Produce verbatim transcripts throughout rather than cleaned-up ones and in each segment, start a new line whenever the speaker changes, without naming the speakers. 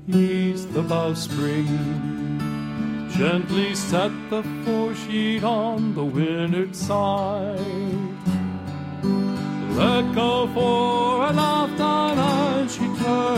ease the bowsprit, gently set the foresheet on the windward side. Let go fore and aft on as she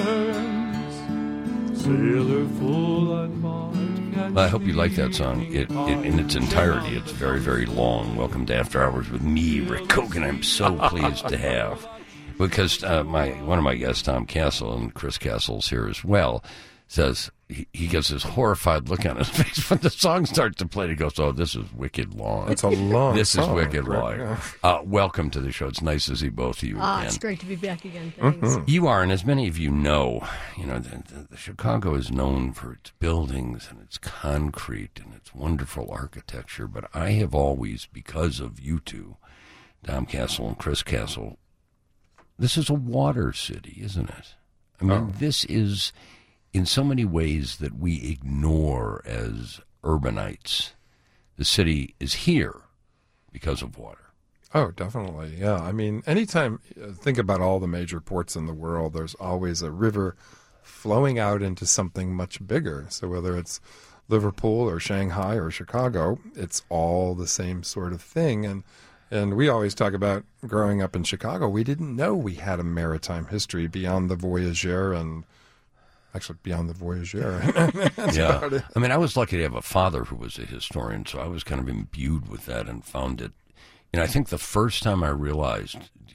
turns, sailor full and wide.
I hope you like that song. It, it in its entirety. It's very, very long. Welcome to After Hours with me, Rick Kogan. I'm so pleased to have, because uh, my one of my guests, Tom Castle, and Chris Castle's here as well, says he, he gets this horrified look on his face when the song starts to play. He goes, "Oh, this is wicked long.
It's a long.
This
song,
is wicked
right?
long."
Yeah.
Uh, welcome to the show. It's nice to see both of you
Ah,
again.
it's great to be back again. Thanks.
Mm-hmm. You are, and as many of you know, you know, the, the, the Chicago is known for its buildings and its concrete and its wonderful architecture. But I have always, because of you two, Tom Castle and Chris Castle, this is a water city, isn't it? I mean,
Oh.
this is, in so many ways that we ignore as urbanites, the city is here because of water.
Oh, definitely. Yeah. I mean, anytime, uh, think about all the major ports in the world, there's always a river flowing out into something much bigger. So whether it's Liverpool or Shanghai or Chicago, it's all the same sort of thing. And and we always talk about growing up in Chicago, we didn't know we had a maritime history beyond the Voyageur and actually beyond the Voyageur.
Yeah. I mean, I was lucky to have a father who was a historian, so I was kind of imbued with that and found it. And I think the first time I realized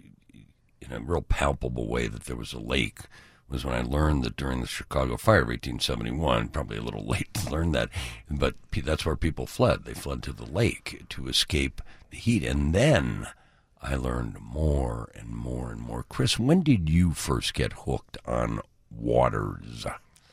in a real palpable way that there was a lake was when I learned that during the Chicago Fire of eighteen seventy-one, probably a little late to learn that, but that's where people fled. They fled to the lake to escape the heat. And then I learned more and more and more. Chris, when did you first get hooked on waters?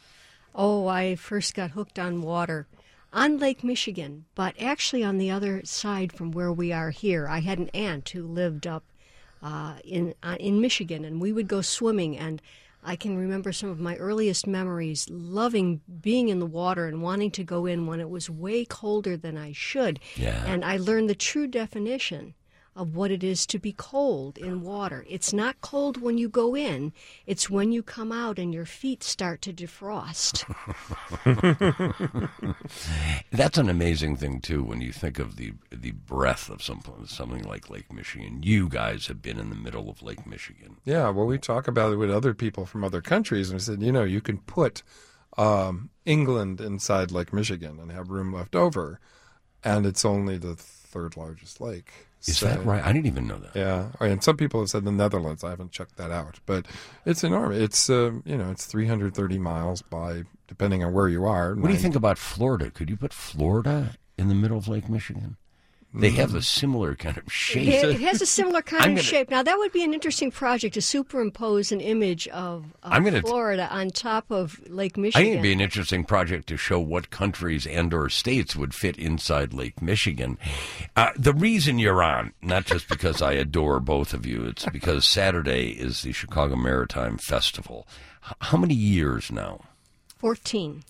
Oh, I first got hooked on water on Lake Michigan, but actually on the other side from where we are here. I had an aunt who lived up uh, in uh, in Michigan, and we would go swimming, and I can remember some of my earliest memories, loving being in the water and wanting to go in when it was way colder than I should.
Yeah.
And I learned the true definition of what it is to be cold in water. It's not cold when you go in. It's when you come out and your feet start to defrost.
That's an amazing thing, too, when you think of the the breadth of some, something like Lake Michigan. You guys have been in the middle of Lake Michigan.
Yeah, well, we talk about it with other people from other countries, and we said, you know, you can put um, England inside Lake Michigan and have room left over, and it's only the third largest lake.
Is
So-
that right? I didn't even know that.
Yeah, and some people have said the Netherlands. I haven't checked that out, but it's enormous. It's uh, you know, it's three hundred thirty miles by, depending on where you are.
What do you think about Florida? Could you put Florida in the middle of Lake Michigan? They have a similar kind of shape.
It, it has a similar kind
I'm
of
gonna-
shape. Now, that would be an interesting project to superimpose an image of, of
I'm gonna-
Florida on top of Lake
I
Michigan.
think it'd be an interesting project to show what countries and or states would fit inside Lake Michigan. Uh, the reason you're on, not just because I adore both of you, it's because Saturday is the Chicago Maritime Festival. H- how many years now?
fourteen.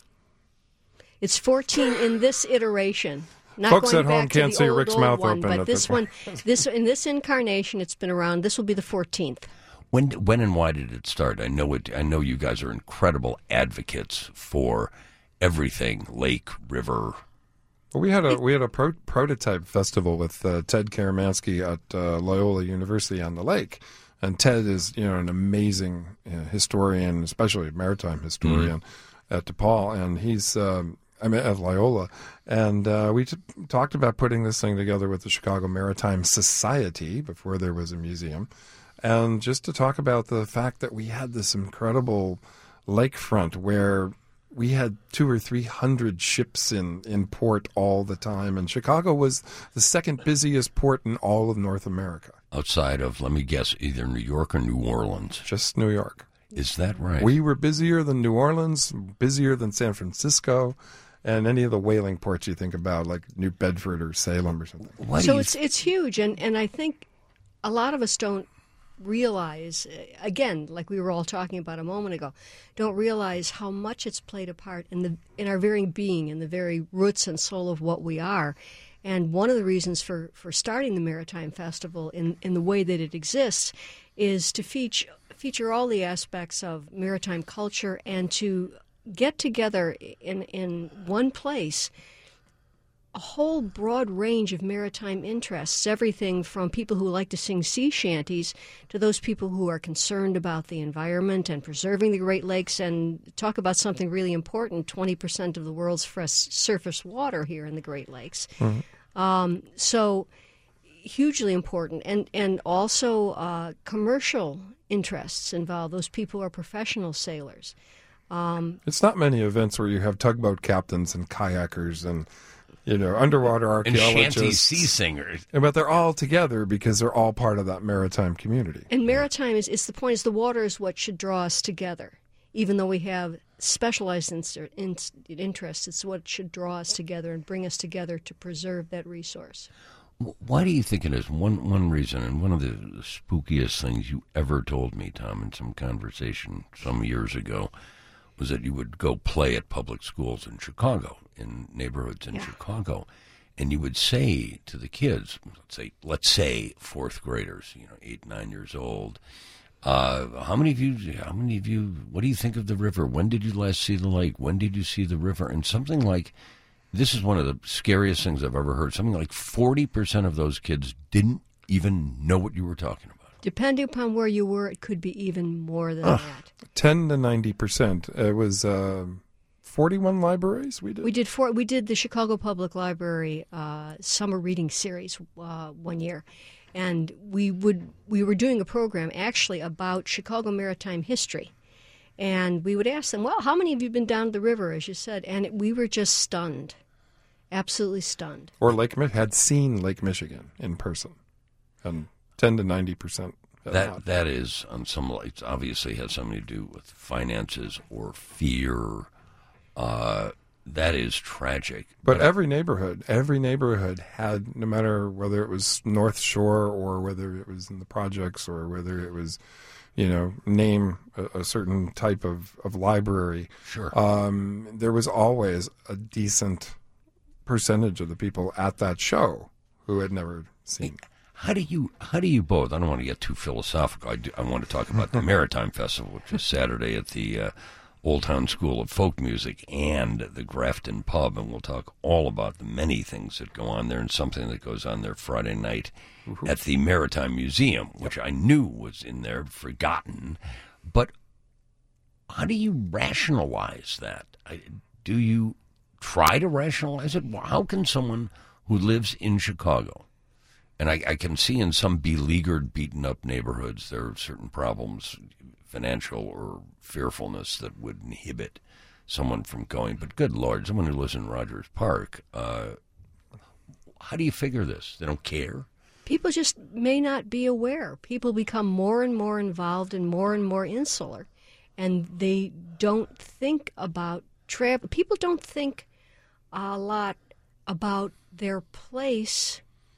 It's fourteen in this iteration. Not
Folks
going
at home
back to
can't
the
see
old,
Rick's
old
mouth
one,
open
but
at
this
this
one, this in this incarnation, it's been around. This will be the fourteenth.
When when and why did it start? I know it. I know you guys are incredible advocates for everything, lake, river.
Well, we had a we had a pro- prototype festival with uh, Ted Karamansky at uh, Loyola University on the lake, and Ted is you know an amazing uh, historian, especially a maritime historian
Mm-hmm.
at DePaul, and he's um, I mean at Loyola, and uh, we t- talked about putting this thing together with the Chicago Maritime Society before there was a museum, and just to talk about the fact that we had this incredible lakefront where we had two or three hundred ships in, in port all the time, and Chicago was the second busiest port in all of North America.
Outside of, let me guess, either New York or New Orleans.
Just New York.
Is that right?
We were busier than New Orleans, busier than San Francisco, and any of the whaling ports you think about, like New Bedford or Salem or something.
Why do
So
you
it's it's huge, and, and I think a lot of us don't realize, again, like we were all talking about a moment ago, don't realize how much it's played a part in the in our very being, in the very roots and soul of what we are. And one of the reasons for, for starting the Maritime Festival in, in the way that it exists is to feature feature all the aspects of maritime culture and to get together in, in one place a whole broad range of maritime interests, everything from people who like to sing sea shanties to those people who are concerned about the environment and preserving the Great Lakes and talk about something really important, twenty percent of the world's fresh surface water here in the Great Lakes. Mm-hmm. Um, so hugely important. And, and also uh, commercial interests involved. Those people are professional sailors. Um,
it's not many events where you have tugboat captains and kayakers and you know, underwater archaeologists.
And shanty sea singers.
But they're all together because they're all part of that maritime community.
And maritime is, is the point, is the water is what should draw us together. Even though we have specialized in, in, interests, it's what should draw us together and bring us together to preserve that resource.
Why do you think it is? One, one reason, and one of the spookiest things you ever told me, Tom, in some conversation some years ago, was that you would go play at public schools in Chicago, in neighborhoods in yeah. Chicago, and you would say to the kids, let's say, let's say fourth graders, you know, eight, nine years old, uh, how many of you, how many of you, what do you think of the river? When did you last see the lake? When did you see the river? And something like, this is one of the scariest things I've ever heard, something like forty percent of those kids didn't even know what you were talking about.
Depending upon where you were, it could be even more than uh, that.
Ten to ninety percent. It was uh, forty-one libraries we did.
We did four. We did the Chicago Public Library uh, summer reading series uh, one year, and we would we were doing a program actually about Chicago maritime history, and we would ask them, "Well, how many of you have been down the river?" As you said, and it, we were just stunned, absolutely stunned.
Or Lake had seen Lake Michigan in person, and ten to ninety percent.
That that is on some lights obviously has something to do with finances or fear. Uh, that is tragic.
But, but every neighborhood, every neighborhood had, no matter whether it was North Shore or whether it was in the projects or whether it was, you know, name a, a certain type of, of library.
Sure.
Um, there was always a decent percentage of the people at that show who had never seen it.
How do you how do you both? I don't want to get too philosophical. I, do, I want to talk about the Maritime Festival, which is Saturday at the uh, Old Town School of Folk Music and the Grafton Pub, and we'll talk all about the many things that go on there and something that goes on there Friday night mm-hmm. at the Maritime Museum, which I knew was in there, forgotten. But how do you rationalize that? I, do you try to rationalize it? How can someone who lives in Chicago, and I, I can see in some beleaguered, beaten-up neighborhoods there are certain problems, financial or fearfulness, that would inhibit someone from going. But good Lord, someone who lives in Rogers Park, uh, how do you figure this? They don't care?
People just may not be aware. People become more and more involved and more and more insular, and they don't think about travel. People don't think a lot about their place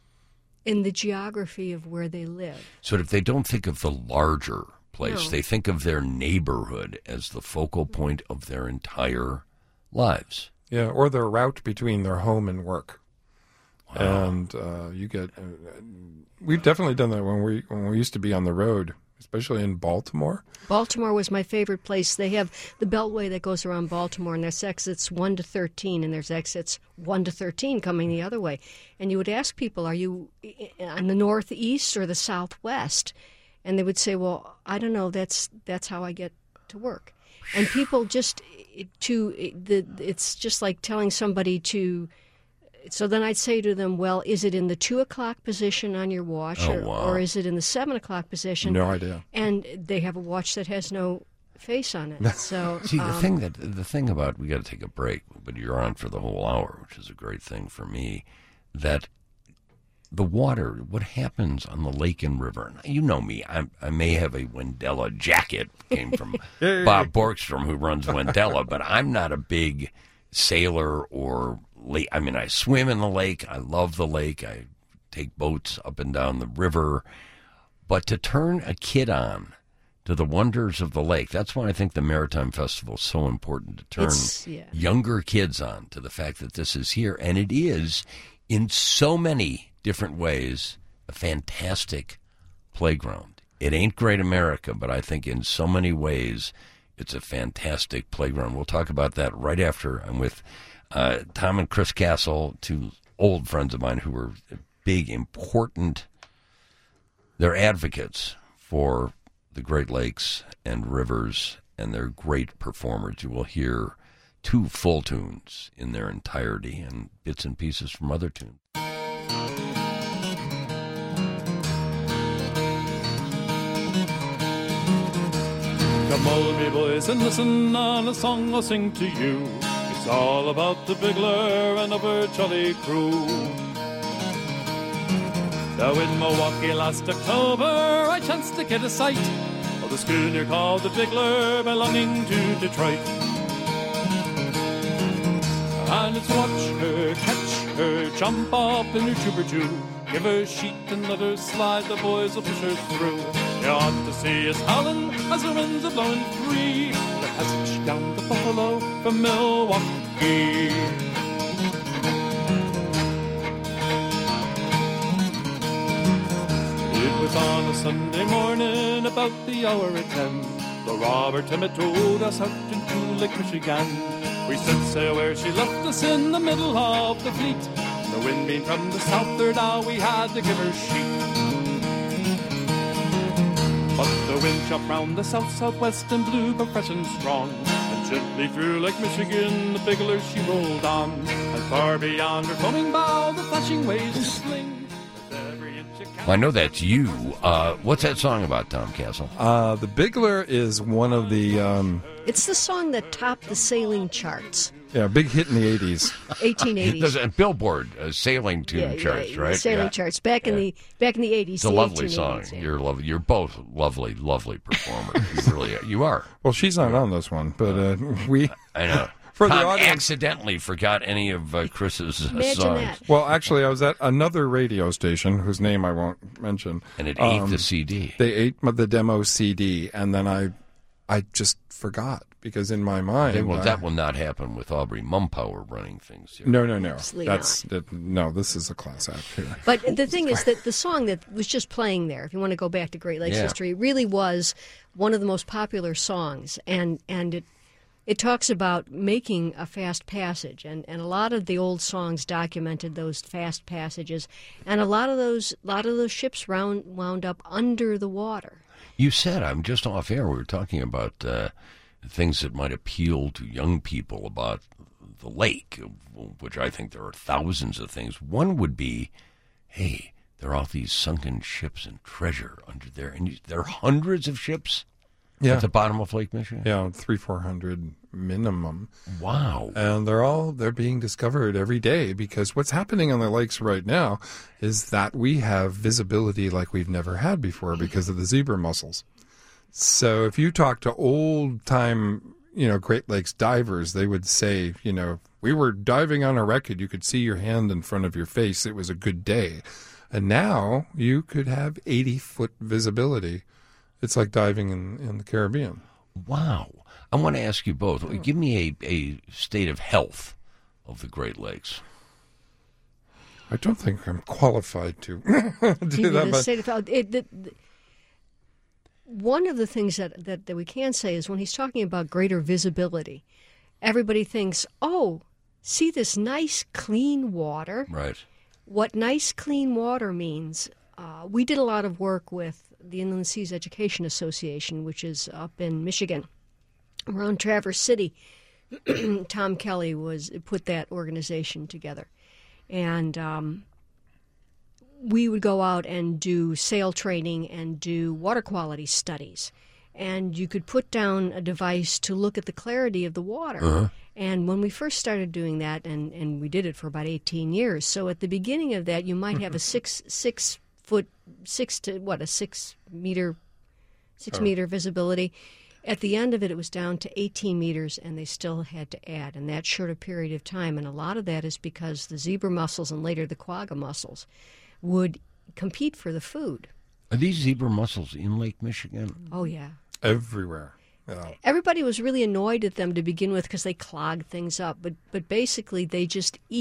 in the geography of where they live.
So if they don't think of the larger place,
no.
they think of their neighborhood as the focal point of their entire lives.
Yeah, or their route between their home and work.
Wow.
And uh, you get, uh, we've definitely done that when we when we used to be on the road, especially in Baltimore.
Baltimore was my favorite place. They have the Beltway that goes around Baltimore, and there's exits one to thirteen, and there's exits one to thirteen coming the other way. And you would ask people, are you on the northeast or the southwest? And they would say, well, I don't know, that's that's how I get to work. And people just, to the it's just like telling somebody to, so then I'd say to them, well, is it in the two o'clock position on your watch,
oh,
or,
wow.
or is it in the seven o'clock position?
No idea.
And they have a watch that has no face on it. So
see, the
um,
thing that the thing about, we got to take a break, but you're on for the whole hour, which is a great thing for me. That the water, what happens on the lake and river? You know me. I, I may have a Wendella jacket, came from Bob Borgstrom, who runs Wendella, but I'm not a big sailor or lake. I mean, I swim in the lake. I love the lake. I take boats up and down the river. But to turn a kid on to the wonders of the lake, that's why I think the Maritime Festival is so important, to turn
yeah.
younger kids on to the fact that this is here. And it is, in so many different ways, a fantastic playground. It ain't Great America, but I think in so many ways It's a fantastic playground. We'll talk about that right after I'm with uh, Tom and Chris Castle, two old friends of mine who were big, important, they're advocates for the Great Lakes and rivers, and they're great performers. You will hear two full tunes in their entirety and bits and pieces from other tunes.
Come all me boys and listen on a song I'll sing to you. It's all about the Bigler and of her jolly crew. Now in Milwaukee last October I chanced to get a sight of the schooner called the Bigler belonging to Detroit. And it's watch her, catch her, jump up in her jubber-joo, give her a sheet and let her slide, the boys will push her through. You ought to see us howling as the winds are blowing free, the passage down the Buffalo from Milwaukee. It was on a Sunday morning about the hour at ten, the Robert Emmett towed us out into Lake Michigan. We set sail where she left us in the middle of the fleet. The wind being from the south there now we had to give her sheet. But the wind chopped round the south-southwest and blew but fresh and strong, and gently through Lake Michigan the Bigler she rolled on. And far beyond her foaming bow the flashing waves would fling.
Well, I know that's you. Uh, what's that song about, Tom Castle?
Uh, the Bigler is one of the... Um,
It's the song that topped the sailing charts.
Yeah, big hit in the eighties.
eighteen eighties.
There's a Billboard uh, sailing tune
yeah,
charts,
yeah,
right?
Sailing
yeah.
charts back in
yeah.
the back in the eighties.
It's a lovely song.
Yeah.
You're lovely. You're both lovely, lovely performers. You really are. You are.
Well, she's not on this one, but uh, we...
I know.
For
Tom
the audience.
accidentally forgot any of uh, Chris's uh,
Imagine
songs.
that.
Well, actually, I was at another radio station whose name I won't mention.
And it
Um,
ate the C D.
They ate my- the demo C D, and then I, I just forgot because in my mind,
They will,
I-
that will not happen with Aubrey Mumpower running things here.
no, no, no.
Absolutely
That's that, no. This is a class act here.
But the thing is that the song that was just playing there, if you want to go back to Great Lakes
Yeah.
history, really was one of the most popular songs, and and it it talks about making a fast passage, and, and a lot of the old songs documented those fast passages, and a lot of those lot of those ships round, wound up under the water.
You said, I'm just off air, we were talking about uh, things that might appeal to young people about the lake, which I think there are thousands of things. One would be, hey, there are all these sunken ships and treasure under there, and you, there are hundreds of ships
Yeah,
at the bottom of Lake Michigan.
yeah, three, four hundred minimum,
Wow.
and they're all they're being discovered every day because what's happening on the lakes right now is that we have visibility like we've never had before because of the zebra mussels. So if you talk to old time, you know, Great Lakes divers, they would say, you know, we were diving on a wreckage. You could see your hand in front of your face. It was a good day. And now you could have eighty foot visibility. It's like diving in, in the Caribbean.
Wow. I want to ask you both. Give me a, a state of health of the Great Lakes.
I don't think I'm qualified to do
Give you
that.
the
But
state of- it- the- the- one of the things that, that, that we can say is when he's talking about greater visibility, everybody thinks, oh, see this nice, clean water?
Right.
What nice, clean water means, uh, we did a lot of work with the Inland Seas Education Association, which is up in Michigan, around Traverse City. Tom Kelly was put that organization together. And um, we would go out and do sail training and do water quality studies. And you could put down a device to look at the clarity of the water.
Uh-huh.
And when we first started doing that, and, and we did it for about eighteen years, so at the beginning of that, you might have a six six foot, six to, what, a six meter, six
Oh.
meter visibility. At the end of it, it was down to eighteen meters, and they still had to add in that short a period of time. And a lot of that is because the zebra mussels and later the quagga mussels would compete for the food.
Are these zebra mussels in Lake Michigan?
Oh, yeah.
everywhere. Yeah.
Everybody was really annoyed at them to begin with because they clogged things up. But but basically, they just eat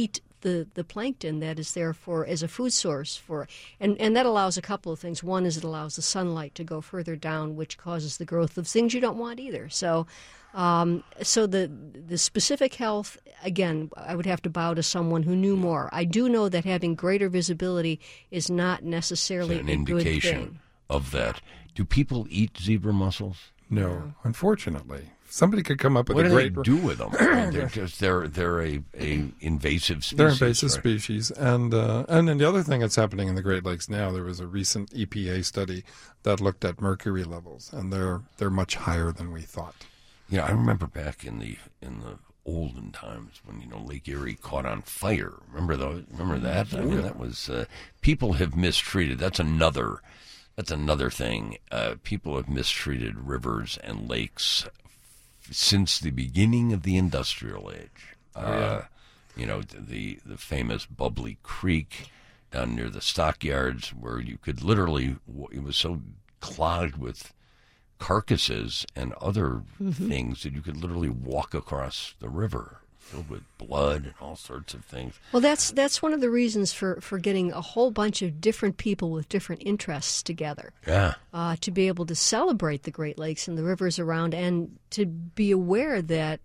the, the plankton that is there for as a food source for, and, and that allows a couple of things. One is it allows the sunlight to go further down, which causes the growth of things you don't want either. So, um, so the the specific health, again, I would have to bow to someone who knew more. I do know that having greater visibility is not necessarily
an
a
indication
good thing.
of that. Do people eat zebra mussels?
No, unfortunately. Somebody could come up with
What
a
do
great...
they do with them? they're just they're they're a, a invasive species.
They're invasive
right?
species, and uh, and then the other thing that's happening in the Great Lakes now, there was a recent E P A study that looked at mercury levels, and they're they're much higher than we thought.
You know, I remember back in the in the olden times when you know Lake Erie caught on fire. Remember those? Remember that? I mean, that was uh, people have mistreated. That's another. That's another thing. Uh, people have mistreated rivers and lakes since the beginning of the industrial age. Uh,
Oh, yeah.
You know, the the famous Bubbly Creek down near the stockyards, where you could literally, it was so clogged with carcasses and other
Mm-hmm.
things that you could literally walk across the river, filled with blood and all sorts of things.
Well, that's that's one of the reasons for, for getting a whole bunch of different people with different interests together
Yeah.
uh, to be able to celebrate the Great Lakes and the rivers around, and to be aware that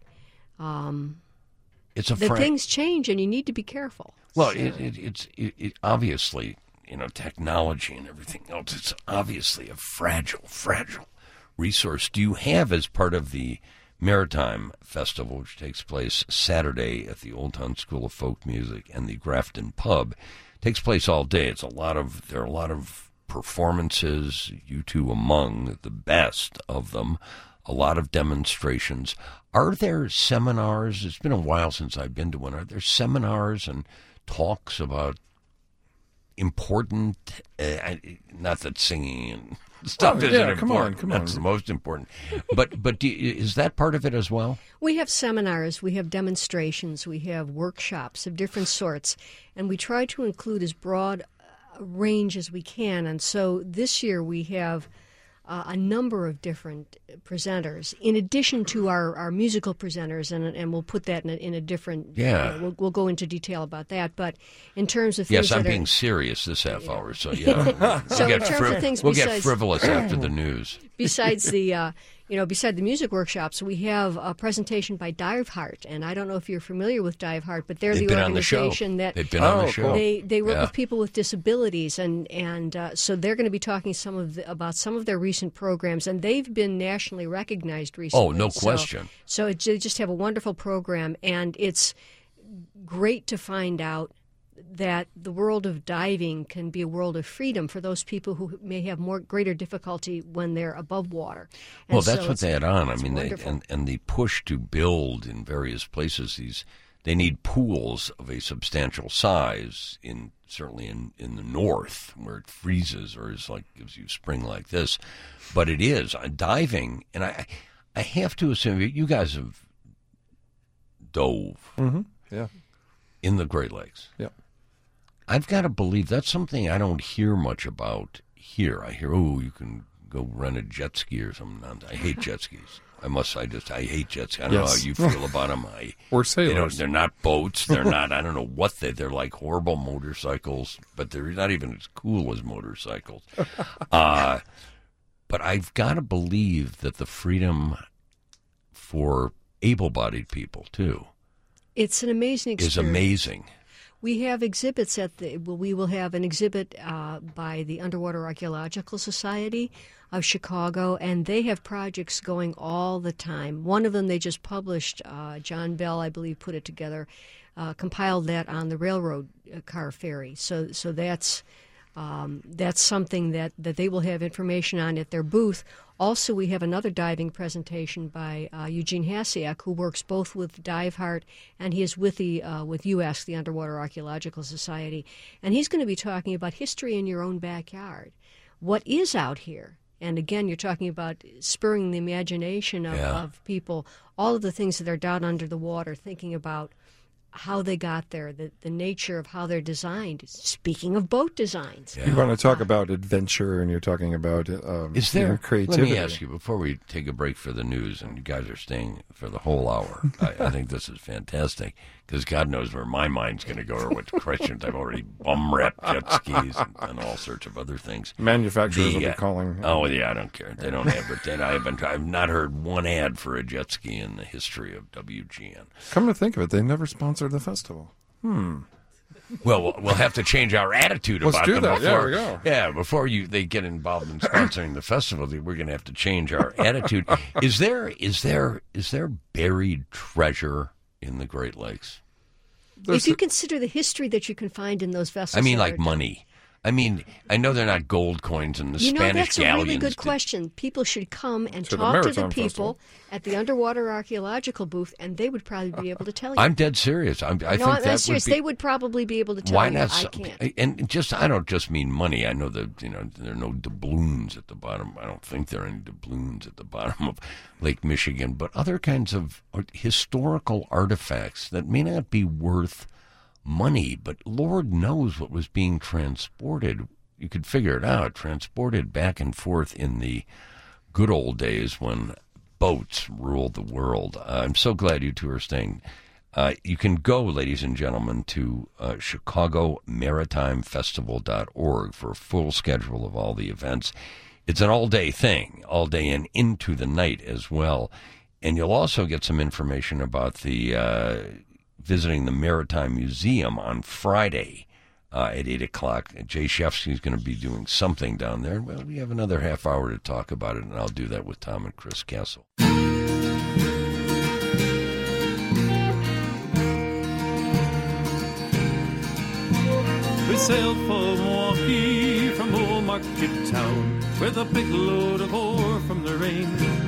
um,
It's a
that
fra-
things change and you need to be careful.
Well, it, it, it's it, it obviously, you know, technology and everything else, it's obviously a fragile, fragile resource. Do you have, as part of the Maritime Festival, which takes place Saturday at the Old Town School of Folk Music and the Grafton Pub, takes place all day. It's a lot of, there are a lot of performances, you two among the best of them, a lot of demonstrations. Are there seminars? It's been a while since I've been to one. Are there seminars and talks about important, uh, not that singing and stuff
Oh,
isn't
yeah, come on,
important.
come on.
That's the most important. But but do you, is that part of it as well?
We have seminars, we have demonstrations, we have workshops of different sorts, and we try to include as broad a range as we can. And so this year we have uh, a number of different presenters, in addition to our, our musical presenters, and and we'll put that in a, in a different.
Yeah.
Uh, we'll, we'll go into detail about that. But in terms of things
Yes, I'm
that
being
are,
serious this half hour, so yeah.
So
we'll
in
get,
terms of things
we'll get
besides-
frivolous after the news.
besides the uh, you know beside the music workshops, we have a presentation by Dive Heart, and I don't know if you're familiar with Dive Heart, but they're
They've
the
been on the show.
organization that
They've been on
Oh,
the show.
cool.
they they work
Yeah.
with people with disabilities, and and uh, so they're going to be talking some of the, about some of their recent programs, and they've been nationally recognized recently.
Oh, no
So-
question.
So it, they just have a wonderful program, and it's great to find out that the world of diving can be a world of freedom for those people who may have more greater difficulty when they're above water. And
Well, that's
so
what
it's-
they had on. I
it's
mean, they,
wonderful.
and and the push to build in various places these, they need pools of a substantial size in certainly in, in the north where it freezes or is like gives you spring like this, but it is uh, diving, and I I have to assume you guys have dove
Mm-hmm. Yeah.
in the Great Lakes.
Yeah.
I've got to believe that's something I don't hear much about here. I hear, oh, you can go rent a jet ski or something. I hate jet skis. I must. I just. I hate jet skis. I don't know
Yes.
how you feel about them. I.
Or
They don't,
sailors.
they're not boats. They're not. I don't know what they. They're like horrible motorcycles, but they're not even as cool as motorcycles. Uh, but I've got to believe that the freedom for able-bodied people too
It's an amazing experience.
is amazing.
We have exhibits at the. Well, we will have an exhibit uh, by the Underwater Archaeological Society of Chicago, and they have projects going all the time. One of them they just published. Uh, John Bell, I believe, put it together, uh, compiled that on the railroad uh, car ferry. So, so that's um, that's something that, that they will have information on at their booth. Also, we have another diving presentation by uh, Eugene Hasiak, who works both with Dive Heart and he is with the uh, with U A S C, the Underwater Archaeological Society, and he's going to be talking about history in your own backyard. What is out here? And again, you're talking about spurring the imagination of,
Yeah.
of people. All of the things that are down under the water, thinking about how they got there, the, the nature of how they're designed. Speaking of boat designs.
You want to talk about adventure, and you're talking about um,
Is there,
creativity.
let me ask you, before we take a break for the news, and you guys are staying for the whole hour, I, I think this is fantastic, because God knows where my mind's going to go, or what questions. I've already bum-wrapped jet skis and, and all sorts of other things.
Manufacturers
The,
will be
uh,
calling.
Oh, yeah, I don't care. They don't advertise. I haven't, I've not heard one ad for a jet ski in the history of W G N.
Come to think of it, they never sponsored the festival. Hmm.
Well, we'll- we'll have to change our attitude
Let's
about
do
them
that. Yeah,
before.
we go.
Yeah, before you they get involved in sponsoring the festival, we're going to have to change our attitude. Is there is there is there buried treasure in the Great Lakes?
There's
If you consider the history that you can find in those vessels.
I mean,
that
like
are-
money. I mean, I know they're not gold coins and the
You know,
Spanish
that's a
galleons.
really good
did-
question. People should come and
To the
talk to the
Maritime
people
Festival.
at the Underwater Archaeological booth, and they would probably be able to tell you.
I'm dead serious. I'm, I
no,
think
I'm
that
serious.
would be.
They would probably be able to tell
Why
you.
not?
I
some-
can't.
And just I don't just mean money. I know that you know there are no doubloons at the bottom. I don't think there are any doubloons at the bottom of Lake Michigan, but other kinds of historical artifacts that may not be worth money, but Lord knows what was being transported. You could figure it out. Transported back and forth in the good old days when boats ruled the world. Uh, I'm so glad you two are staying. Uh, you can go, ladies and gentlemen, to uh, Chicago Maritime Festival dot org for a full schedule of all the events. It's an all-day thing, all day and into the night as well. And you'll also get some information about the uh, visiting the Maritime Museum on Friday uh, at eight o'clock. Jay Shefsky is going to be doing something down there. Well, we have another half hour to talk about it, and I'll do that with Tom and Chris Castle.
We sailed for Milwaukee from old Market Town with a big load of ore from the rain.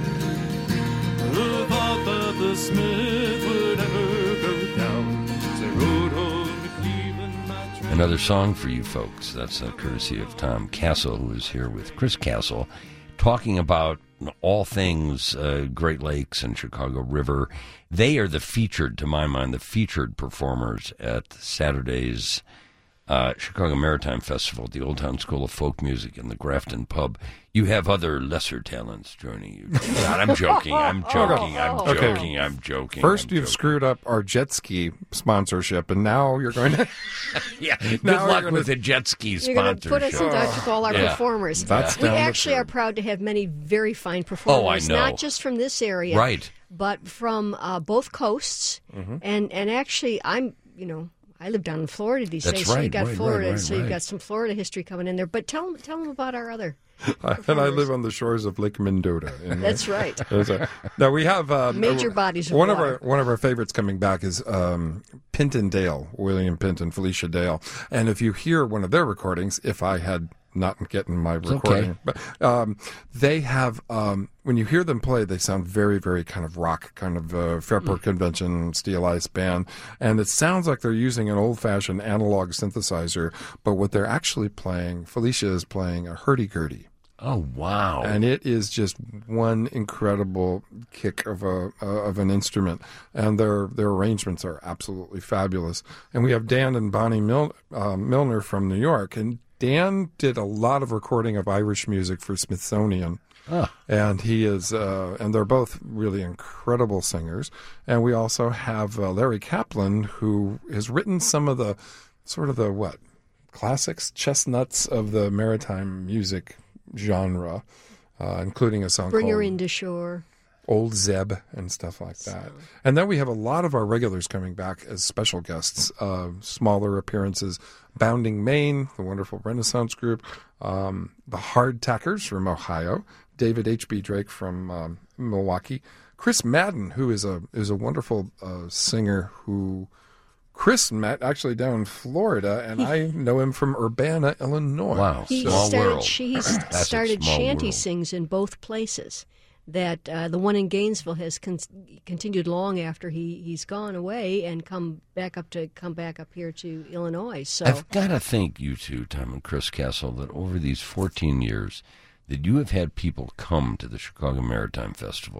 Who thought that the Smith would ever go down? They rode home to Cleveland. my train-
Another song for you folks. That's a courtesy of Tom Castle, who is here with Chris Castle, talking about all things uh, Great Lakes and Chicago River. They are the featured, to my mind, the featured performers at Saturday's uh, Chicago Maritime Festival, the Old Town School of Folk Music, and the Grafton Pub. You have other lesser talents joining you. God, I'm joking. I'm joking. I'm
Okay.
joking. I'm joking.
First,
I'm
you've
joking.
screwed up our jet ski sponsorship, and now you're going to.
Yeah, good
Now
luck
you're
with
gonna-
the jet ski
You're going to put us in
sponsorship.
touch with all our
Yeah.
performers.
That's
we
down the
actually
tube.
are proud to have many very fine performers,
Oh, I know.
not just from this area,
Right.
but from uh, both coasts.
Mm-hmm.
And and actually, I'm you know I live down in Florida these
That's
days, so you
right,
got
right,
Florida,
right, right,
so you
right.
got some Florida history coming in there. But tell them tell them about our other.
And I live on the shores of Lake Mendota. in-
That's right.
There's a- now we have um,
Major bodies of
one
water.
of our one of our favorites coming back is um, Pinton Dale, William Pinton, Felicia Dale, and if you hear one of their recordings, if I had not getting my recording,
okay.
but um, they have um, when you hear them play, they sound very, very kind of rock, kind of uh, Fairport Convention stylized band, and it sounds like they're using an old-fashioned analog synthesizer, but what they're actually playing, Felicia is playing a hurdy-gurdy.
Oh, wow.
And it is just one incredible kick of a uh, of an instrument, and their their arrangements are absolutely fabulous. And we have Dan and Bonnie Mil, uh, Milner from New York, and Dan did a lot of recording of Irish music for Smithsonian.
Ah.
And he is, uh, and they're both really incredible singers. And we also have uh, Larry Kaplan, who has written some of the sort of the what classics, chestnuts of the maritime music genre, uh, including a song
Bring
called
her into shore.
Old Zeb and stuff like that. And then we have a lot of our regulars coming back as special guests, uh, smaller appearances. Bounding Maine, the wonderful Renaissance group, um, the Hardtackers from Ohio, David H B. Drake from um, Milwaukee, Chris Madden, who is a is a wonderful uh, singer who Chris met actually down in Florida, and I know him from Urbana, Illinois.
Wow.
He
Small
started,
world.
She
That's a
started
small
shanty
world.
sings in both places. That uh, the one in Gainesville has con- continued long after he, he's gone away and come back up to come back up here to Illinois. So
I've got to thank you two, Tom and Chris Castle, that over these fourteen years that you have had people come to the Chicago Maritime Festival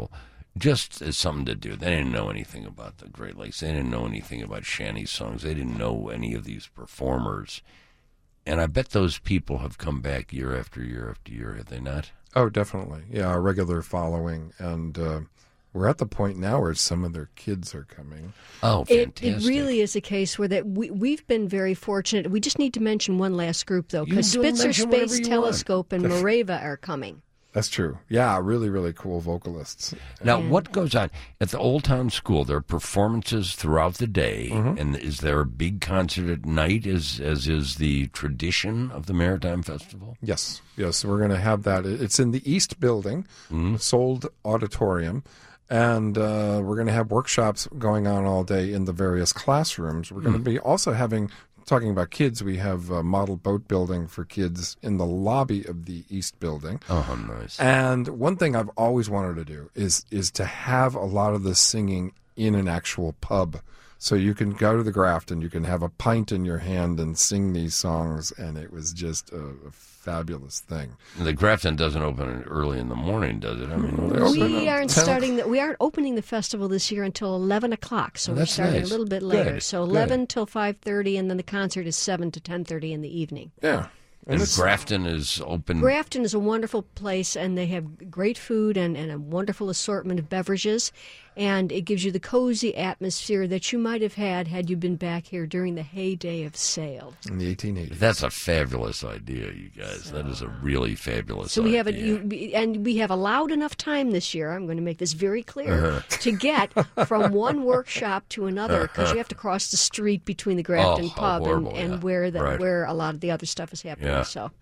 just as something to do. They didn't know anything about the Great Lakes. They didn't know anything about shanty songs. They didn't know any of these performers. And I bet those people have come back year after year after year, have they not?
Oh, definitely. Yeah, a regular following. And uh, we're at the point now where some of their kids are coming.
Oh,
It,
fantastic.
it really is a case where that we, we've been very fortunate. We just need to mention one last group, though,
You
because
do
Spitzer
mention whatever
Space
you
Telescope and Morava are coming.
That's true. Yeah, really, really cool vocalists.
Now,
And-
what goes on at the Old Town School? There are performances throughout the day,
Mm-hmm.
and is there a big concert at night, as as is the tradition of the Maritime Festival?
Yes, yes, we're going to have that. It's in the East Building,
Mm-hmm.
Sold Auditorium, and uh, we're going to have workshops going on all day in the various classrooms. We're going to be also having, talking about kids, we have a model boat building for kids in the lobby of the East Building.
Oh, how nice!
And one thing I've always wanted to do is is to have a lot of the singing in an actual pub. So you can go to the Graft and you can have a pint in your hand and sing these songs, and it was just a, a fabulous thing.
The Grafton doesn't open early in the morning, does it? I mean,
They open
We
at
aren't
ten
starting. The, we aren't opening the festival this year until eleven o'clock. So
Oh,
we're
that's
starting
nice.
a little bit later.
Good,
So
good.
eleven till five thirty, and then the concert is seven to ten thirty in the evening.
Yeah.
and
And it's,
Grafton is open.
Grafton is a wonderful place, and they have great food and, and a wonderful assortment of beverages, and it gives you the cozy atmosphere that you might have had had you been back here during the heyday of sail.
in the eighteen eighties.
That's a fabulous idea, you guys. That is a really fabulous.
So we have it,
idea.
you, and we have allowed enough time this year. I'm going to make this very clear
Uh-huh.
to get from one workshop to another, because you have to cross the street between the Grafton
Oh, how
pub and,
horrible,
and
yeah.
where the
Right.
where a lot of the other stuff is happening.
Yeah.
So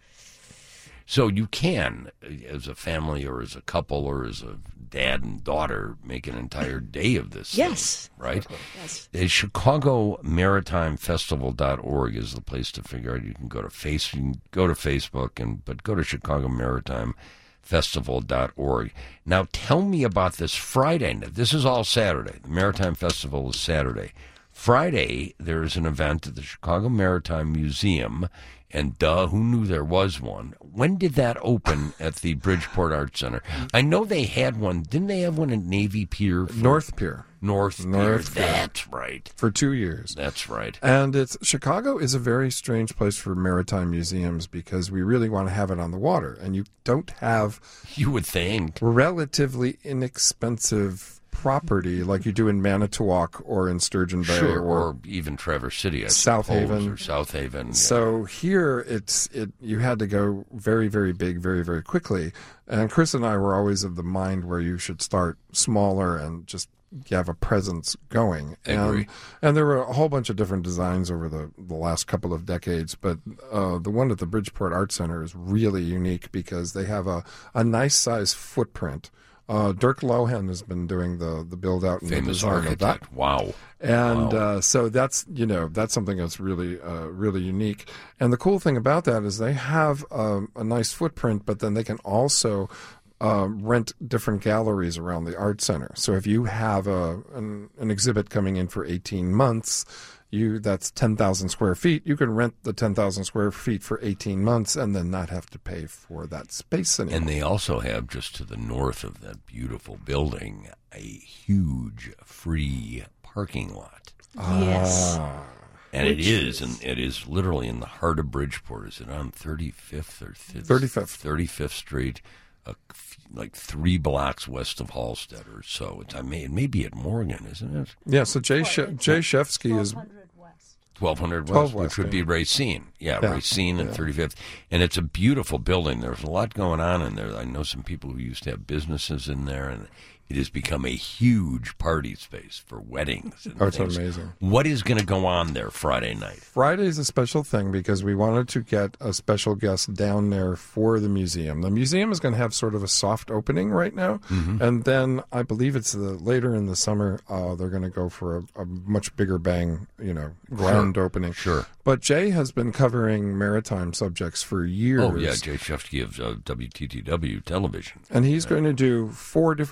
So you can, as a family or as a couple or as a dad and daughter, make an entire day of this.
Yes.
thing, right?
yes.
Uh, Chicago Maritime Festival dot org is the place to figure out. You can go to face, you can go to Facebook, and but go to Chicago Maritime Festival dot org. Now, tell me about this Friday. This is all Saturday. The Maritime Festival is Saturday. Friday, there is an event at the Chicago Maritime Museum, and duh, who knew there was one? When did that open at the Bridgeport Arts Center? I know they had one. Didn't they have one at Navy Pier? for-
North Pier
North,
North
Pier.
Pier.
That's right.
for two years.
That's right.
And it's Chicago is a very strange place for maritime museums because we really want to have it on the water, and you don't have
You would think.
relatively inexpensive property like you do in Manitowoc or in Sturgeon Bay
Sure,
or,
or even Traverse City, I
South
suppose,
Haven.
or South Haven. yeah.
So here, it's it. You had to go very, very big, very, very quickly. And Chris and I were always of the mind where you should start smaller and just have a presence going. And
Agree.
and there were a whole bunch of different designs over the the last couple of decades. But uh, the one at the Bridgeport Arts Center is really unique because they have a a nice size footprint. Uh, Dirk Lohan has been doing the the build out and the
Famous
design of that.
architect. Wow.
And
Wow.
uh, so that's you know that's something that's really uh, really unique. And the cool thing about that is they have um, a nice footprint, but then they can also uh, rent different galleries around the art center. So if you have a an, an exhibit coming in for eighteen months, you that's ten thousand square feet. You can rent the ten thousand square feet for eighteen months and then not have to pay for that space anymore.
And they also have, just to the north of that beautiful building, a huge free parking lot.
Yes.
Ah.
And it
Which
is, and it is literally in the heart of Bridgeport. Is it on thirty-fifth or th-
thirty-fifth.
thirty-fifth Street, uh, f- like three blocks west of Halstead or so. It's, I may, it may be at Morgan, isn't it?
Yeah. So Jay she- Jay Shefsky is
twelve hundred West,
twelve
which
West,
would be
yeah.
Racine. Yeah,
Yeah,
Racine and
yeah.
thirty-fifth. And it's a beautiful building. There's a lot going on in there. I know some people who used to have businesses in there, and it has become a huge party space for weddings. And
Oh, it's
things.
amazing.
What is going to go on there Friday night?
Friday is a special thing because we wanted to get a special guest down there for the museum. The museum is going to have sort of a soft opening right now,
Mm-hmm.
and then I believe it's the, later in the summer uh, they're going to go for a, a much bigger bang, you know, grand opening.
Sure.
But Jay has been covering maritime subjects for years.
Oh, yeah, Jay Shefsky of uh, W T T W television.
And he's going to do four different segments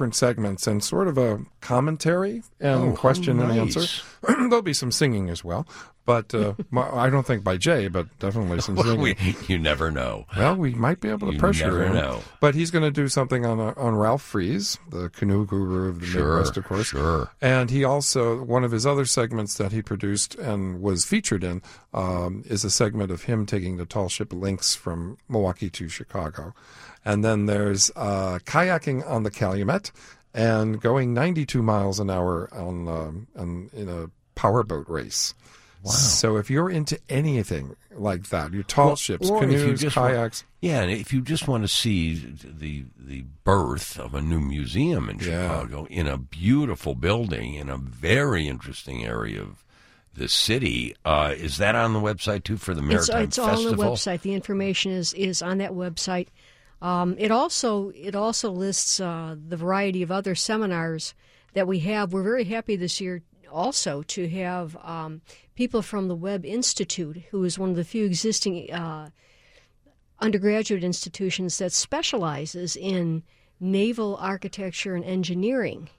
segments and sort of a commentary and
Oh,
question and
nice.
answer. There'll be some singing as well, but uh, my, I don't think by Jay, but definitely some singing.
We, you never know.
Well, we might be able to
You
pressure
never
him.
know.
But he's going to do something on uh, on Ralph Fries, the canoe guru of the
Sure,
Midwest, of course.
sure.
And he also, one of his other segments that he produced and was featured in um, is a segment of him taking the tall ship Lynx from Milwaukee to Chicago. And then there's uh, kayaking on the Calumet and going ninety-two miles an hour on, um, on in a powerboat race.
Wow.
So if you're into anything like that, your tall
Well,
ships,
or if you
canoes,
just
kayaks.
Want, yeah, and if you just want to see the the birth of a new museum in
Yeah.
Chicago in a beautiful building in a very interesting area of the city, uh, is that on the website too for the
It's,
Maritime
it's all
Festival?
on the website. The information is, is on that website. Um, it also it also lists uh, the variety of other seminars that we have. We're very happy this year also to have um, people from the Webb Institute, who is one of the few existing uh, undergraduate institutions that specializes in naval architecture and engineering.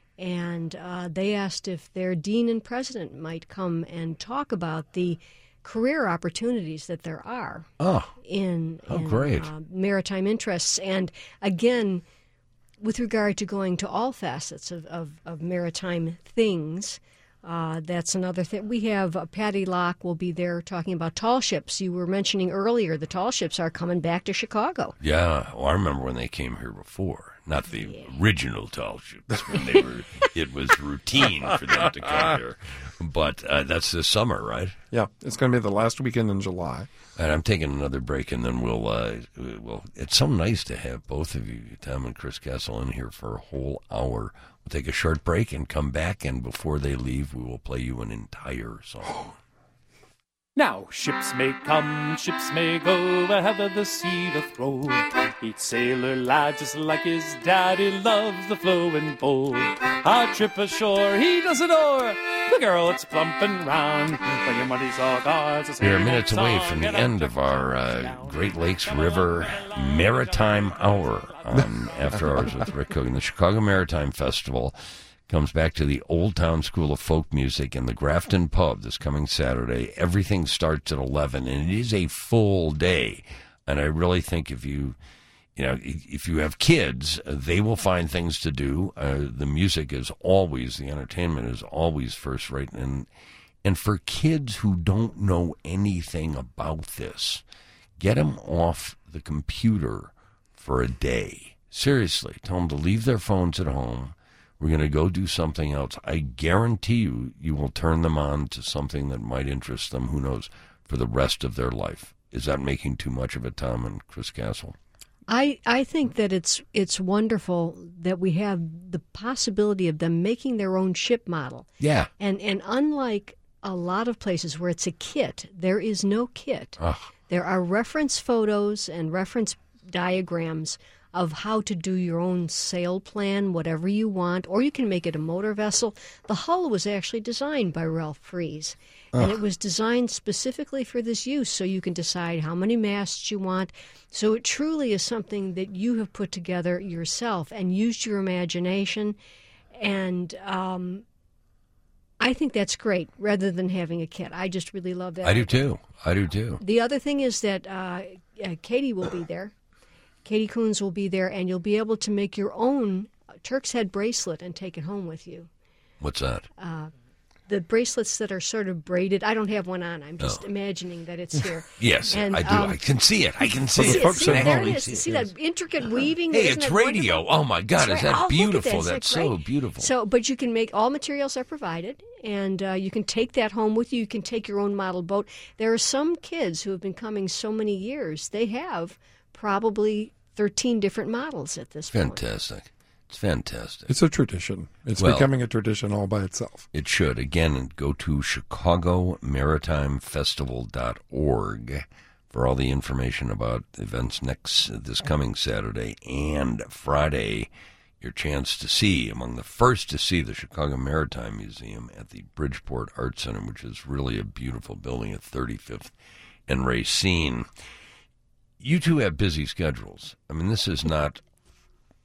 And uh, they asked if their dean and president might come and talk about the career opportunities that there are
Oh,
in,
Oh,
in
great.
uh, maritime interests. And again, with regard to going to all facets of, of, of maritime things, uh, that's another thing. We have uh, Patty Locke will be there talking about tall ships. You were mentioning earlier the tall ships are coming back to Chicago.
yeah. Well, I remember when they came here before. Not the original tall ships when they were. It was routine for them to come here. But uh, that's this summer, right?
Yeah, it's going to be the last weekend in July.
And I'm taking another break, and then we'll. Uh, we'll. It's so nice to have both of you, Tom and Chris Kessel, in here for a whole hour. We'll take a short break and come back, and before they leave, we will play you an entire song.
Now ships may come, ships may go, wherever the sea doth roll. Each sailor lad, just like his daddy, loves the flowing bowl. A trip ashore he does adore, the girl that's plumping round. When your money's all gone, so
We are minutes away from the end of our uh, Great Lakes River Maritime Hour on After Hours with Rick Hogan. The Chicago Maritime Festival comes back to the Old Town School of Folk Music in the Grafton Pub this coming Saturday. Everything starts at eleven, and it is a full day. And I really think if you, you know, if you have kids, they will find things to do. Uh, the music is always, the entertainment is always first rate. And, and for kids who don't know anything about this, get them off the computer for a day. Seriously, tell them to leave their phones at home. We're going to go do something else. I guarantee you, you will turn them on to something that might interest them, who knows, for the rest of their life. Is that making too much of it, Tom and Chris Castle?
I, I think that it's it's wonderful that we have the possibility of them making their own ship model.
Yeah.
And and unlike a lot of places where it's a kit, there is no kit.
Ugh.
There are reference photos and reference diagrams of how to do your own sail plan, whatever you want, or you can make it a motor vessel. The hull was actually designed by Ralph Fries, and it was designed specifically for this use, so you can decide how many masts you want. So it truly is something that you have put together yourself and used your imagination, and um, I think that's great, rather than having a kit. I just really love that.
I do too. I do too.
The other thing is that uh, uh, Katie will be there. Katie Coons will be there, and you'll be able to make your own Turk's Head bracelet and take it home with you.
What's that?
The bracelets that are sort of braided. I don't have one on. I'm just
Oh.
imagining that it's here.
Yes,
And,
I do.
um,
I can see it. I can see
the
it.
folks
See,
at
there
home.
it is. See that intricate weaving?
Hey,
Isn't
it's
that
radio.
wonderful?
Oh, my God.
That's
Is
right.
that
Oh, look at
beautiful?
that. Isn't
That's
that
so
great?
beautiful.
So, but you can make all materials are provided, and uh, you can take that home with you. You can take your own model boat. There are some kids who have been coming so many years. They have probably thirteen different models at this point.
Fantastic. It's fantastic.
It's a tradition. It's
Well-
becoming a tradition all by itself.
It should. Again, go to chicago maritime festival dot org for all the information about events next this coming Saturday and Friday. Your chance to see, among the first to see, the Chicago Maritime Museum at the Bridgeport Art Center, which is really a beautiful building at thirty-fifth and Racine. You two have busy schedules. I mean, this is not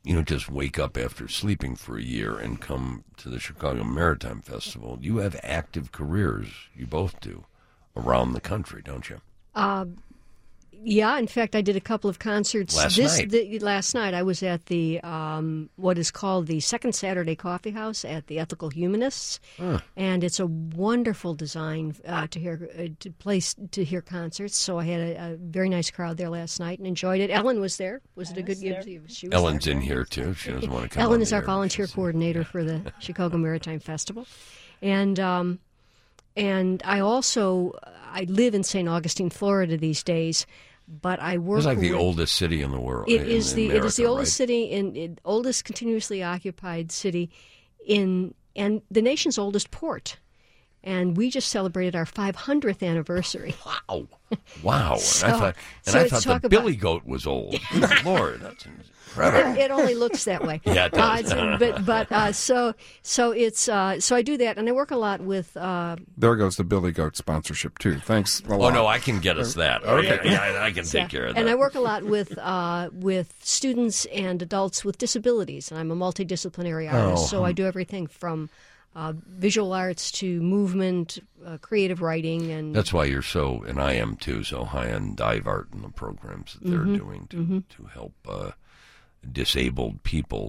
you know, just wake up after sleeping for a year and come to the Chicago Maritime Festival. You have active careers, you both do, around the country, don't you?
Uh, yeah, in fact, I did a couple of concerts.
Last
this,
night.
The, last night, I was at the um, what is called the Second Saturday Coffee House at the Ethical Humanists,
Huh.
and it's a wonderful design uh, to hear uh, to place to hear concerts. So I had a, a very nice crowd there last night and enjoyed it. Ellen was there. Was it a good gig? She was
Ellen's
there.
in here, too. She doesn't want to come
Ellen
on
is
the
our
air.
volunteer
She's-
coordinator for the Chicago Maritime Festival, and um, and I also I live in Saint Augustine, Florida these days, but I work.
It's like the
with,
oldest city in the world.
It
in-
is
in
the it is the
America,
oldest
right?
city in, in oldest continuously occupied city in and the nation's oldest port. And we just celebrated our five hundredth anniversary.
Wow. Wow.
So-
and I thought, and
so
I
it's
thought
talk
the
about-
billy goat was old. Good Lord, that's incredible.
It only looks that way.
Yeah, it does.
Uh, it's- but but uh, so so it's uh, so I do that, and I work a lot with. Uh,
There goes the Billy Goat sponsorship too. Thanks a
Oh,
lot.
no, I can get us that.
Okay.
Yeah, I, I can take care of that.
and I work a lot with uh, with students and adults with disabilities, and I'm a multidisciplinary artist,
Oh,
so I do everything from uh, visual arts to movement, uh, creative writing, and
That's why you're so, and I am too, so high on dive art and the programs that they're
Mm-hmm.
doing to to help uh, disabled people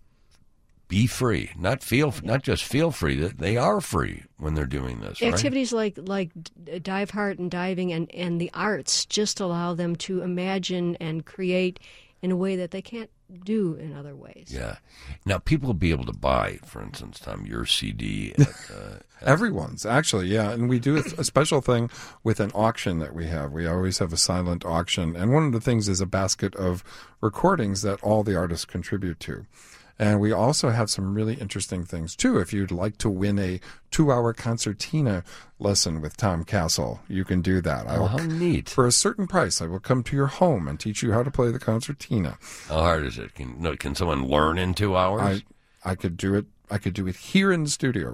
be free, not feel, not just feel free. That they are free when they're doing this. Right?
activities like like d- dive heart and diving and, and the arts just allow them to imagine and create in a way that they can't do in other ways.
Yeah. Now people will be able to buy, for instance, Tom, your C D. At, uh,
Everyone's actually, yeah, and we do a, a special thing with an auction that we have. We always have a silent auction, and one of the things is a basket of recordings that all the artists contribute to. And we also have some really interesting things too. If you'd like to win a two-hour concertina lesson with Tom Castle, you can do that. I
oh,
will,
how neat!
for a certain price, I will come to your home and teach you how to play the concertina.
How hard is it? Can no, can someone learn in two hours?
I I could do it. I could do it here in the studio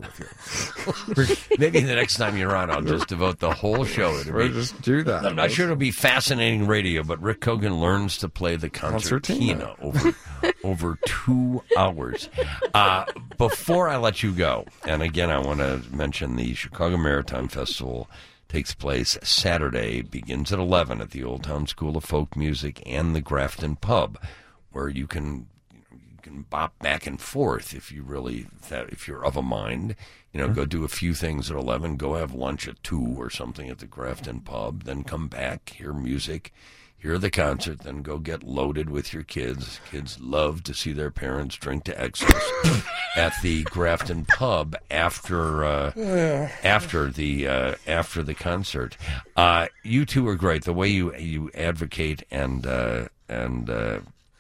with you.
Maybe the next time you're on, I'll just devote the whole show to
Or
me.
just do that.
I'm not sure it'll be fascinating radio, but Rick Kogan learns to play the concertina,
Concertina.
over over two hours. Uh, before I let you go, and again, I want to mention the Chicago Maritime Festival takes place Saturday, begins at eleven at the Old Town School of Folk Music and the Grafton Pub, where you can you can bop back and forth if you really that if you're of a mind. You know, go do a few things at eleven, go have lunch at two or something at the Grafton Pub, then come back, hear music, hear the concert, then go get loaded with your kids. Kids love to see their parents drink to excess at the Grafton Pub after uh, after the uh, after the concert. Uh, you two are great. The way you you advocate and uh, and uh,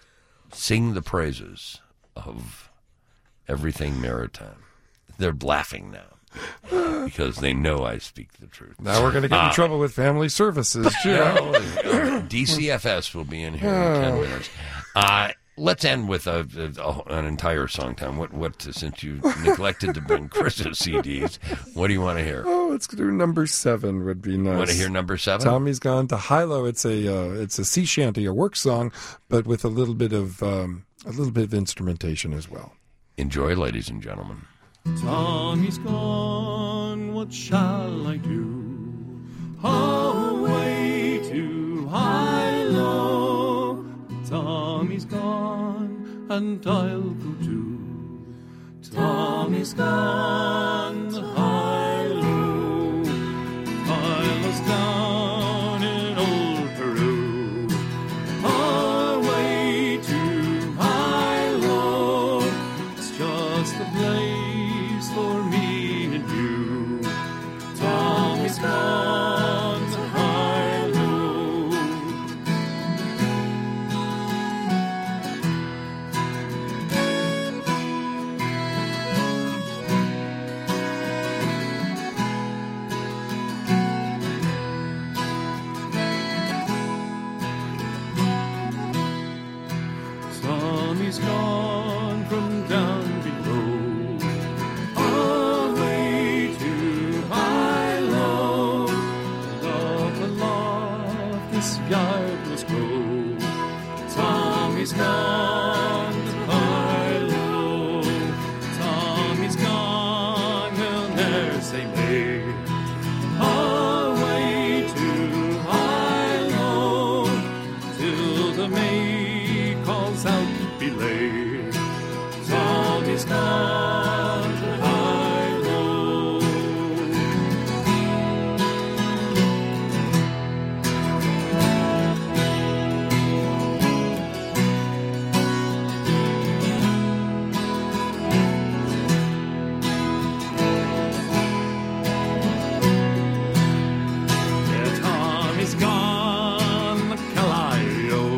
sing the praises of everything maritime. They're laughing now because they know I speak the truth.
Now we're going to get in trouble with family services, too.
Uh, D C F S will be in here in ten minutes. Uh, let's end with a, a, an entire song, Tom. What, what? Since you neglected to bring Chris's C Ds, what do you want to hear?
Oh, let's do number seven would be nice.
Want to hear number seven?
Tommy's Gone to Hilo. It's a uh, it's a sea shanty, a work song, but with a little bit of um, a little bit of instrumentation as well.
Enjoy, ladies and gentlemen.
Tommy's gone, what shall I do? Away to Hilo. Tommy's gone, and I'll go too. Tommy's gone to Hilo. Hilo's down in old Peru. Away to Hilo. It's just the place for me and you. Tommy's gone to Hilo. say May. Away to Hilo, till the May calls out belay. Tommy's gone to Hilo. Yeah, Tommy's gone to Callio.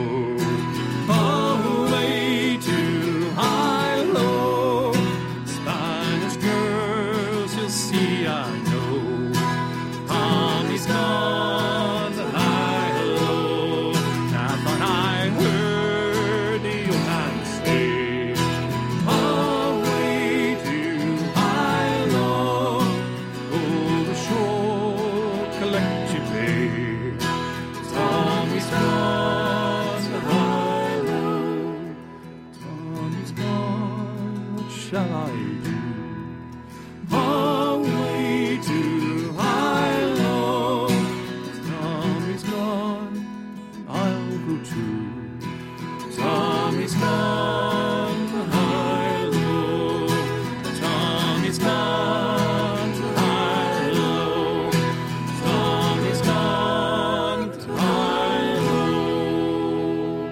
Away to Hilo. Spanish girls you'll see, I know. Tommy's gone to Hilo. I thought I heard the old man say, away to Hilo. Go ashore, collect your pay. Tommy's gone to Hilo. Tommy's gone, what shall I do? Away to Hilo. Tommy's gone, I'll go too. Tommy's gone to Hilo. Tommy's gone to Hilo. Tommy's gone to Hilo.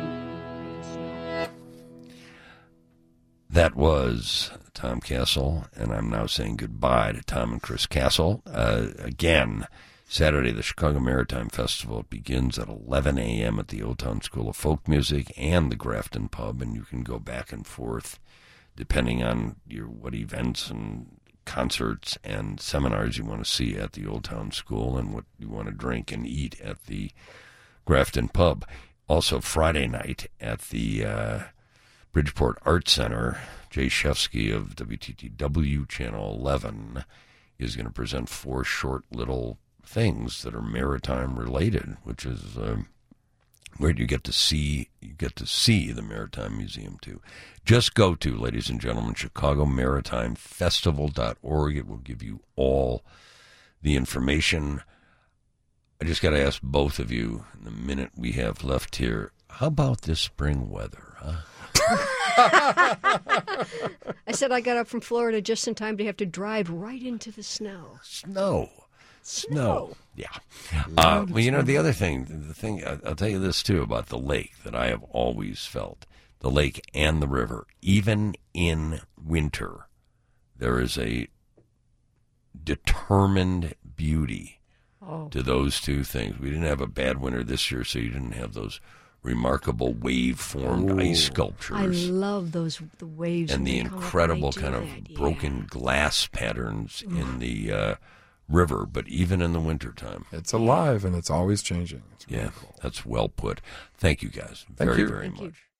That was Tom Castle, and I'm now saying goodbye to Tom and Chris Castle. Uh, again, Saturday, the Chicago Maritime Festival begins at eleven a.m. at the Old Town School of Folk Music and the Grafton Pub, and you can go back and forth depending on your what events and concerts and seminars you want to see at the Old Town School and what you want to drink and eat at the Grafton Pub. Also, Friday night at the uh, Bridgeport Art Center, Jay Shefsky of W T T W Channel eleven is going to present four short little things that are maritime related, which is uh, where you get to see you get to see the Maritime Museum too. Just go to, ladies and gentlemen, Chicago Maritime Festival dot org. It will give you all the information. I just got to ask both of you in the minute we have left here, how about this spring weather, huh?
I said I got up from Florida just in time to have to drive right into the snow.
Snow. Snow. Yeah. Uh, well, you know, the other thing, the thing, I'll tell you this, too, about the lake that I have always felt. The lake and the river, even in winter, there is a determined beauty
oh.
to those two things. We didn't have a bad winter this year, so you didn't have those remarkable wave-formed
Ooh.
ice sculptures.
I love those the waves
and
when
the
they come up
incredible
and I do
kind of
that.
broken
Yeah.
glass patterns in the uh, river, but even in the wintertime.
It's alive and it's always changing. It's really
Yeah,
cool.
that's well put. Thank you guys
Thank
very,
you.
very
Thank you.
much.